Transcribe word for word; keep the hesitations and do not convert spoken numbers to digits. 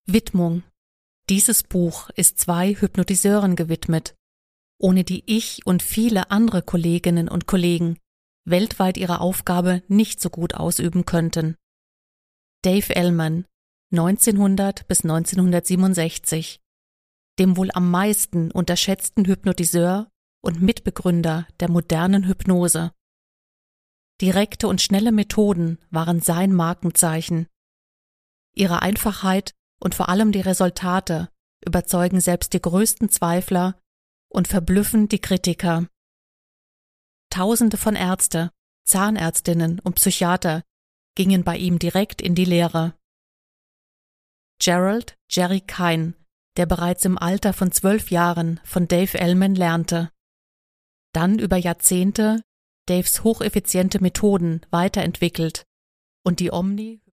Widmung. Dieses Buch ist zwei Hypnotiseuren gewidmet, ohne die ich und viele andere Kolleginnen und Kollegen weltweit ihre Aufgabe nicht so gut ausüben könnten. Dave Elman, neunzehnhundert bis neunzehnhundertsiebenundsechzig, dem wohl am meisten unterschätzten Hypnotiseur und Mitbegründer der modernen Hypnose. Direkte und schnelle Methoden waren sein Markenzeichen. Ihre Einfachheit und vor allem die Resultate überzeugen selbst die größten Zweifler und verblüffen die Kritiker. Tausende von Ärzte, Zahnärztinnen und Psychiater gingen bei ihm direkt in die Lehre. Gerald Jerry Kein, der bereits im Alter von zwölf Jahren von Dave Elman lernte, dann über Jahrzehnte Daves hocheffiziente Methoden weiterentwickelt und die Omni